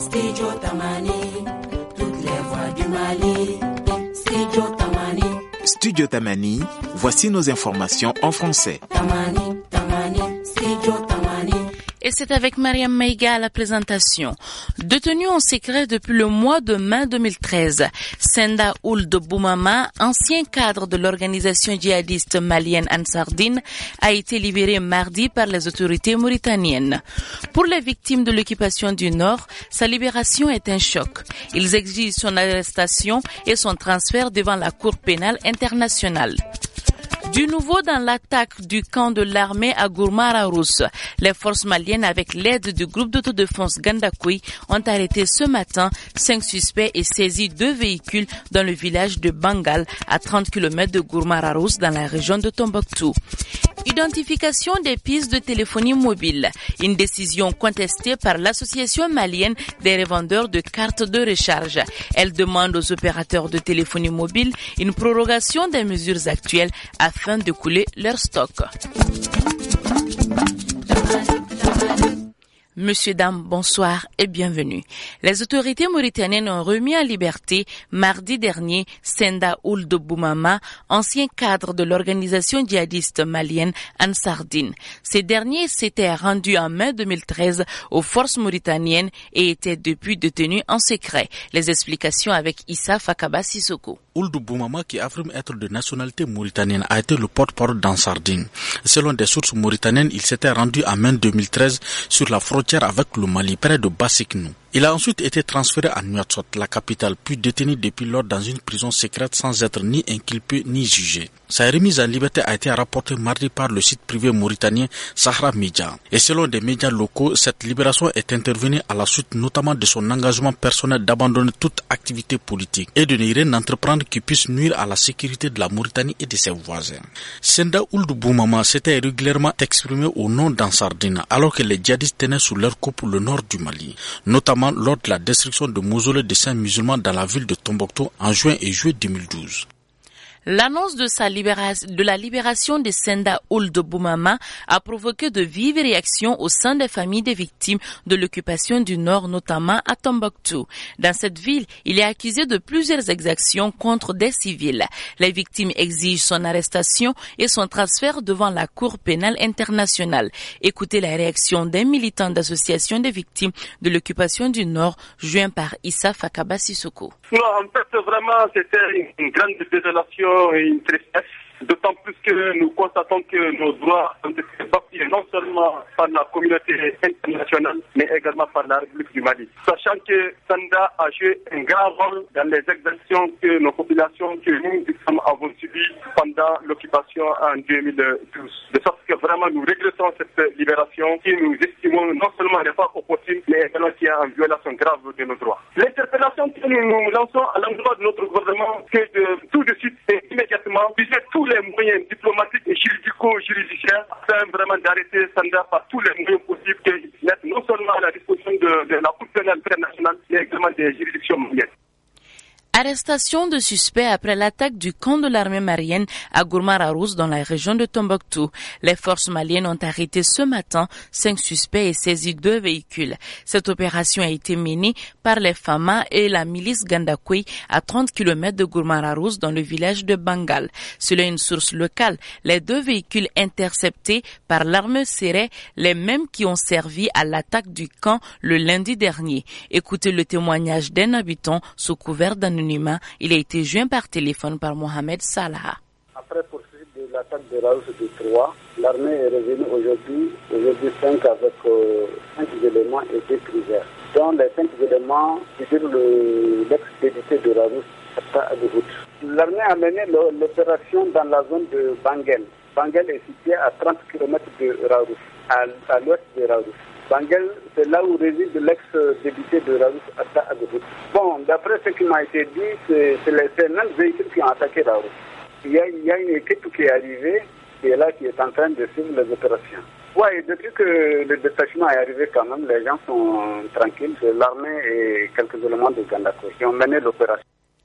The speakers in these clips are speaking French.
Studio Tamani, toutes les voix du Mali. Studio Tamani. Studio Tamani, voici nos informations en français. Tamani, Tamani, Studio Tamani. Et c'est avec Mariam Maïga à la présentation. Détenu en secret depuis le mois de mai 2013, Senda Ould Boumama, ancien cadre de l'organisation djihadiste malienne Ansardine, a été libéré mardi par les autorités mauritaniennes. Pour les victimes de l'occupation du Nord, sa libération est un choc. Ils exigent son arrestation et son transfert devant la Cour pénale internationale. Du nouveau dans l'attaque du camp de l'armée à Gourmara-Rousse, les forces maliennes avec l'aide du groupe d'autodéfense Gandakoui ont arrêté ce matin 5 suspects et saisi 2 véhicules dans le village de Bangal à 30 km de Gourmara-Rousse dans la région de Tombouctou. Identification des pistes de téléphonie mobile, une décision contestée par l'association malienne des revendeurs de cartes de recharge. Elle demande aux opérateurs de téléphonie mobile une prorogation des mesures actuelles afin de couler leur stock. Monsieur, dames, bonsoir et bienvenue. Les autorités mauritaniennes ont remis en liberté mardi dernier Senda Ould Boumama, ancien cadre de l'organisation djihadiste malienne Ansardine. Ces derniers s'étaient rendus en mai 2013 aux forces mauritaniennes et étaient depuis détenus en secret. Les explications avec Issa Fakaba Sissoko. Ould Boumama, qui affirme être de nationalité mauritanienne, a été le porte-parole d'Ansardine. Selon des sources mauritaniennes, il s'était rendu en mai 2013 sur la frontière avec le Mali, près de Bassiknou. Il a ensuite été transféré à Nouakchott, la capitale, puis détenu depuis lors dans une prison secrète sans être ni inculpé ni jugé. Sa remise en liberté a été rapportée mardi par le site privé mauritanien Sahara Media. Et selon des médias locaux, cette libération est intervenue à la suite notamment de son engagement personnel d'abandonner toute activité politique et de ne rien entreprendre qui puisse nuire à la sécurité de la Mauritanie et de ses voisins. Senda Ould Boumama s'était régulièrement exprimé au nom d'Ansardine alors que les djihadistes tenaient sous leur coupe le nord du Mali, notamment lors de la destruction de mausolées de saints musulmans dans la ville de Tombouctou en juin et juillet 2012. L'annonce de la libération de Senda Ould Boumama a provoqué de vives réactions au sein des familles des victimes de l'occupation du Nord, notamment à Tombouctou. Dans cette ville, il est accusé de plusieurs exactions contre des civils. Les victimes exigent son arrestation et son transfert devant la Cour pénale internationale. Écoutez la réaction d'un militant d'association des victimes de l'occupation du Nord, joint par Issa Fakaba Sissoko. Non, en fait, vraiment, c'était une grande désolation et une tristesse, d'autant plus que nous constatons que nos droits ont été bafoués non seulement par la communauté internationale, mais également par la République du Mali. Sachant que Senda a joué un grand rôle dans les exactions que nos populations, que nous avons subies pendant l'occupation en 2012. De sorte que vraiment nous regrettons cette libération qui nous estimons non seulement n'est pas opportune, mais également qui est en violation grave de nos droits. L'interpellation que nous lançons à l'endroit de notre gouvernement, que de tout de suite et immédiatement puisser tous les moyens diplomatiques et juridico-judiciaires afin vraiment d'arrêter Senda par tous les moyens possibles qu'ils mettent non seulement à la disposition de la Cour pénale internationale, mais également des juridictions maliennes. Arrestation de suspects après l'attaque du camp de l'armée malienne à Gourmara-Rousse dans la région de Tombouctou. Les forces maliennes ont arrêté ce matin 5 suspects et saisi 2 véhicules. Cette opération a été menée par les FAMA et la milice Gandakoui à 30 km de Gourmara-Rousse dans le village de Bangal. Selon une source locale, les 2 véhicules interceptés par l'armée seraient les mêmes qui ont servi à l'attaque du camp le lundi dernier. Écoutez le témoignage d'un habitant sous couvert d'anonymat. Il a été joint par téléphone par Mohamed Salah. Après poursuite de l'attaque de Raoult de 3, l'armée est revenue aujourd'hui 5 avec 5 éléments et 2 priseurs. Dans les 5 éléments figure l'ex-député de Raoult, à Adhout. L'armée a mené l'opération dans la zone de Bangal. Bangal est situé à 30 km de Raoult, à l'ouest de Raoult. Bangal, c'est là où réside l'ex-député de Raoult, Atta Adhout. Bon, d'après ce qui m'a été dit, c'est les mêmes véhicules qui ont attaqué Raoult. Il y a une équipe qui est arrivée, qui est là, qui est en train de suivre les opérations. Oui, depuis que le détachement est arrivé quand même, les gens sont tranquilles. C'est l'armée et quelques éléments de Gandako qui ont mené l'opération.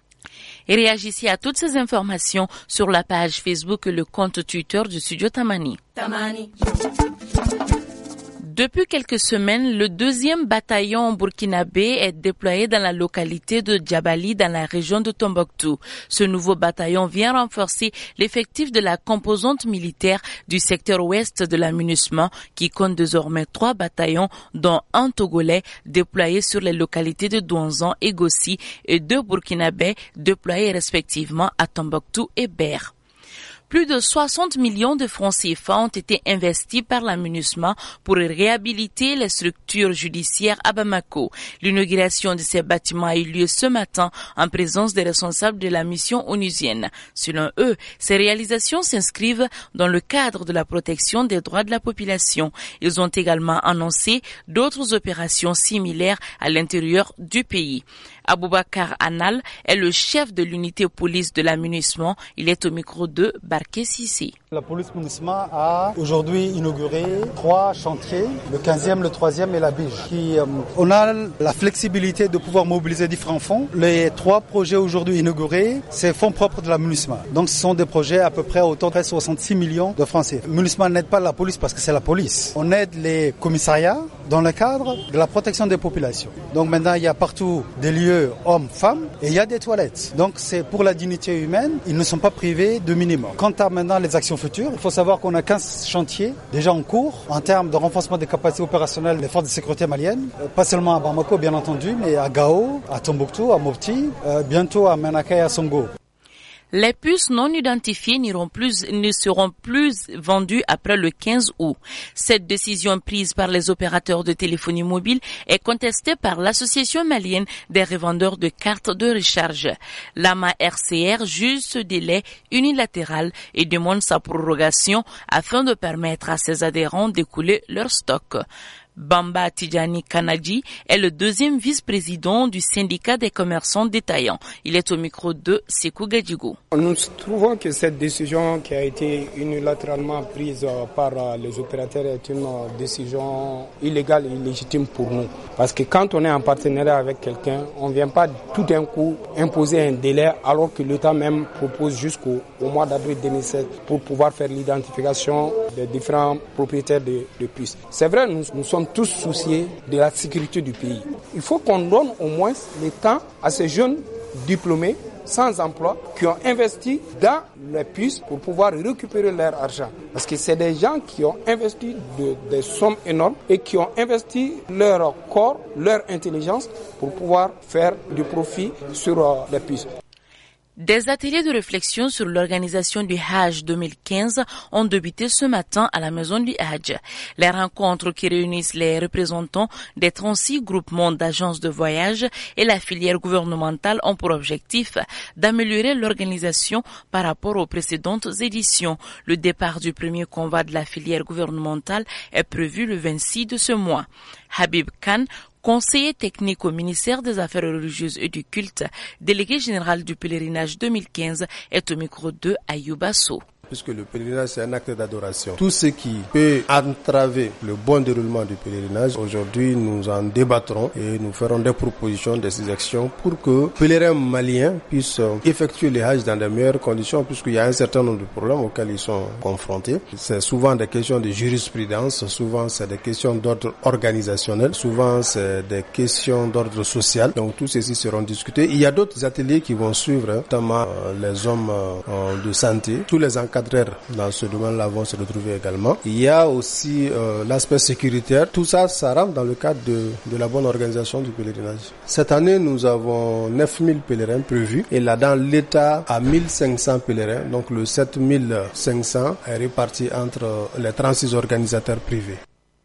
Et réagissez à toutes ces informations sur la page Facebook et le compte Twitter du studio Tamani. Depuis quelques semaines, le 2e bataillon burkinabé est déployé dans la localité de Djabali dans la région de Tombouctou. Ce nouveau bataillon vient renforcer l'effectif de la composante militaire du secteur ouest de la MINUSMA qui compte désormais 3 bataillons dont un Togolais déployé sur les localités de Douanzan et Gossi et 2 Burkinabés déployés respectivement à Tombouctou et Ber. Plus de 60 millions de francs CFA ont été investis par la MINUSMA pour réhabiliter les structures judiciaires à Bamako. L'inauguration de ces bâtiments a eu lieu ce matin en présence des responsables de la mission onusienne. Selon eux, ces réalisations s'inscrivent dans le cadre de la protection des droits de la population. Ils ont également annoncé d'autres opérations similaires à l'intérieur du pays. Aboubakar Anal est le chef de l'unité police de la MINUSMA. Il est au micro de Barké Sissi. La police MINUSMA a aujourd'hui inauguré 3 chantiers, le 15e, le 3e et la Bige. On a la flexibilité de pouvoir mobiliser différents fonds. Les 3 projets aujourd'hui inaugurés, c'est fonds propres de la MINUSMA. Donc ce sont des projets à peu près autant de 66 millions de francs CFA. MINUSMA n'aide pas la police parce que c'est la police. On aide les commissariats dans le cadre de la protection des populations. Donc maintenant, il y a partout des lieux hommes, femmes, et il y a des toilettes. Donc c'est pour la dignité humaine, ils ne sont pas privés de minimum. Quant à maintenant les actions futures, il faut savoir qu'on a 15 chantiers déjà en cours en termes de renforcement des capacités opérationnelles des forces de sécurité maliennes, pas seulement à Bamako bien entendu, mais à Gao, à Tombouctou, à Mopti, bientôt à Menaka et à Songo. Les puces non identifiées ne seront plus vendues après le 15 août. Cette décision prise par les opérateurs de téléphonie mobile est contestée par l'Association malienne des revendeurs de cartes de recharge. L'AMA RCR juge ce délai unilatéral et demande sa prorogation afin de permettre à ses adhérents d'écouler leur stock. Bamba Tidjani Kanadji est le 2e vice-président du syndicat des commerçants détaillants. Il est au micro de Sekou Gadjigo. Nous trouvons que cette décision qui a été unilatéralement prise par les opérateurs est une décision illégale et illégitime pour nous. Parce que quand on est en partenariat avec quelqu'un, on ne vient pas tout d'un coup imposer un délai alors que l'État même propose jusqu'au mois d'avril 2007 pour pouvoir faire l'identification des différents propriétaires de puces. C'est vrai, nous sommes tous souciés de la sécurité du pays. Il faut qu'on donne au moins le temps à ces jeunes diplômés sans emploi qui ont investi dans les puces pour pouvoir récupérer leur argent. Parce que c'est des gens qui ont investi des sommes énormes et qui ont investi leur corps, leur intelligence pour pouvoir faire du profit sur les puces. Des ateliers de réflexion sur l'organisation du Hajj 2015 ont débuté ce matin à la maison du Hajj. Les rencontres qui réunissent les représentants des 36 groupements d'agences de voyage et la filière gouvernementale ont pour objectif d'améliorer l'organisation par rapport aux précédentes éditions. Le départ du premier convoi de la filière gouvernementale est prévu le 26 de ce mois. Habib Khan, conseiller technique au ministère des Affaires religieuses et du culte, délégué général du pèlerinage 2015, est au micro de Ayouba Sow. Puisque le pèlerinage c'est un acte d'adoration. Tout ce qui peut entraver le bon déroulement du pèlerinage, aujourd'hui nous en débattrons et nous ferons des propositions, des actions pour que les pèlerins maliens puissent effectuer les Hajj dans de meilleures conditions, puisqu'il y a un certain nombre de problèmes auxquels ils sont confrontés. C'est souvent des questions de jurisprudence, souvent c'est des questions d'ordre organisationnel, souvent c'est des questions d'ordre social. Donc tous ceci seront discutés. Il y a d'autres ateliers qui vont suivre, notamment les hommes de santé, tous les encadreurs dans ce domaine-là vont se retrouver également. Il y a aussi l'aspect sécuritaire. Tout ça, ça rentre dans le cadre de la bonne organisation du pèlerinage. Cette année, nous avons 9000 pèlerins prévus et là, dans l'État, à 1500 pèlerins. Donc le 7500 est réparti entre les 36 organisateurs privés.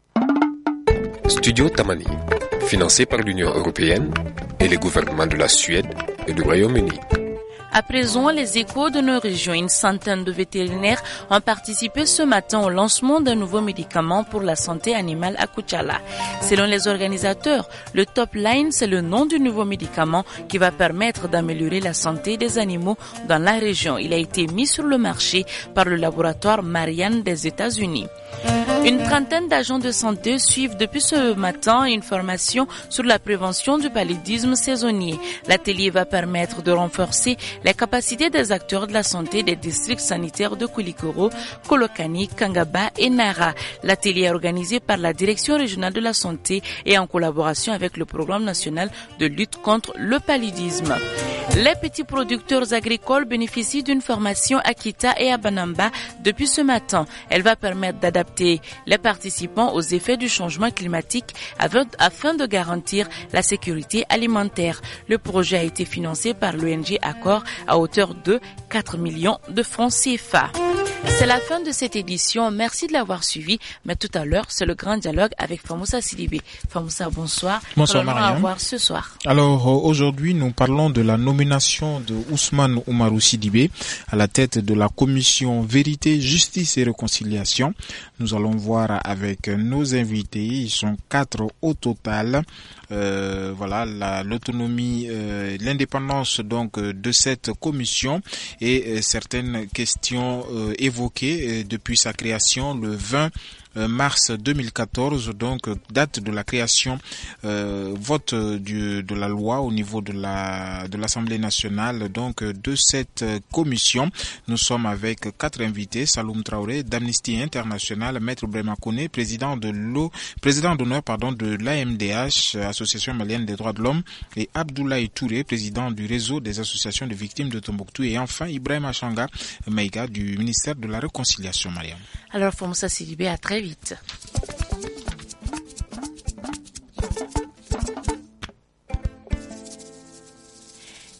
Studio Tamani, financé par l'Union européenne et les gouvernements de la Suède et du Royaume-Uni. À présent, les échos de nos régions, une centaine de vétérinaires ont participé ce matin au lancement d'un nouveau médicament pour la santé animale à Koutiala. Selon les organisateurs, le Top Line, c'est le nom du nouveau médicament qui va permettre d'améliorer la santé des animaux dans la région. Il a été mis sur le marché par le laboratoire Marianne des États-Unis. Une trentaine d'agents de santé suivent depuis ce matin une formation sur la prévention du paludisme saisonnier. L'atelier va permettre de renforcer les capacités des acteurs de la santé des districts sanitaires de Koulikoro, Kolokani, Kangaba et Nara. L'atelier est organisé par la Direction régionale de la santé et en collaboration avec le Programme national de lutte contre le paludisme. Les petits producteurs agricoles bénéficient d'une formation à Kita et à Banamba depuis ce matin. Elle va permettre d'adapter les participants aux effets du changement climatique afin de garantir la sécurité alimentaire. Le projet a été financé par l'ONG Accor à hauteur de 4 millions de francs CFA. C'est la fin de cette édition. Merci de l'avoir suivi. Mais tout à l'heure, c'est le grand dialogue avec Famoussa Sidibé. Famoussa, bonsoir. Bonsoir, Mariam. Voir ce soir. Alors, aujourd'hui, nous parlons de la nomination de Ousmane Oumarou Sidibé à la tête de la commission Vérité, Justice et Réconciliation. Nous allons voir avec nos invités. Ils sont 4 au total. Voilà, l'autonomie, l'indépendance donc de cette commission et certaines questions évoquées depuis sa création le 20 mars 2014, donc date de la création, vote de la loi au niveau de l'Assemblée nationale, donc de cette commission. Nous sommes avec 4 invités: Saloum Traoré d'Amnesty International, Maître Brema Kone, président d'honneur de l'AMDH, Association malienne des droits de l'homme, et Abdoulaye Touré, président du réseau des associations de victimes de Tombouctou, et enfin Ibrahim Achanga Maïga du ministère de la Réconciliation. Mariam. Alors Famoussa Sidibé, à très vite.